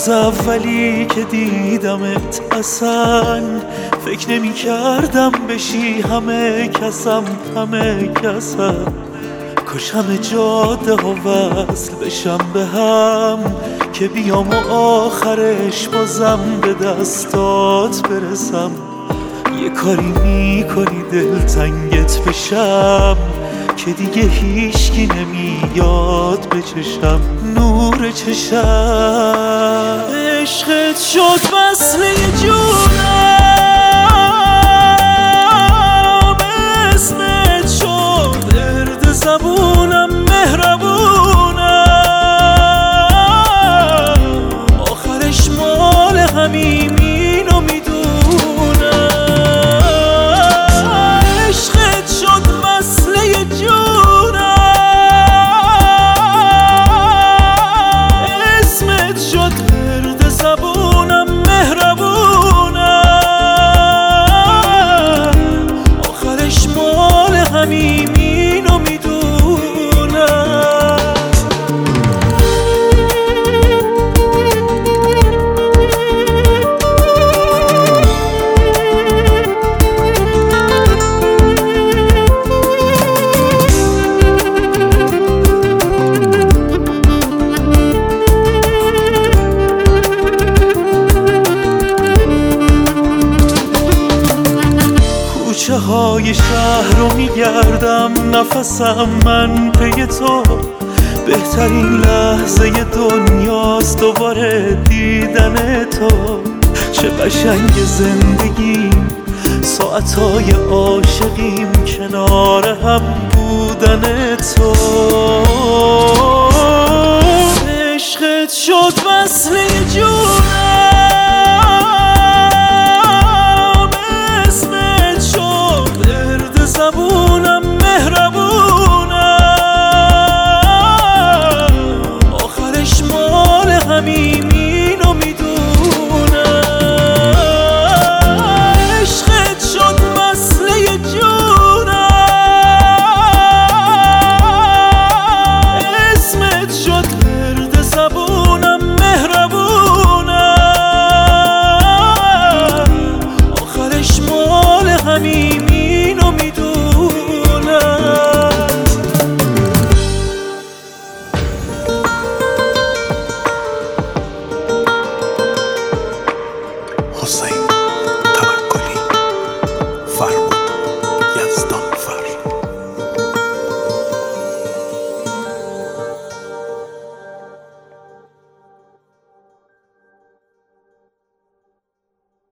روز اولی که دیدمت اصلا فکر نمی کردم بشی همه کسم کاش همه جاده ها وصل بشم به هم که بیام و آخرش بازم به دستات برسم. یه کاری میکنی دلتنگت بشم که دیگه هیچکی نمیاد به چشم نور چشم. عشقت شد وصله جونم، اسمت شد ارد زبونم، مهربونم، آخرش مال همیم اینو میدونم. عشقت شد وصله جونم، اسمت شد ورد زبونم، مهربونم، آخرش مال همیم اینو میدونم. کوچه های شهر رو میگردم، نفسم من پی تو، بهترین لحظه دنیاست دوباره دیدن تو. چه قشنگ زندگیم، ساعتهای عاشقیم، کنار هم بودن تو. عشقت شد وصله جونم، اسمت شد ورد زبونم، مهربونم، آخرش مال همیم اینو میدونم. عشقت شد وصله جونم، اسمت شد ورد زبونم، مهربونم، آخرش مال همین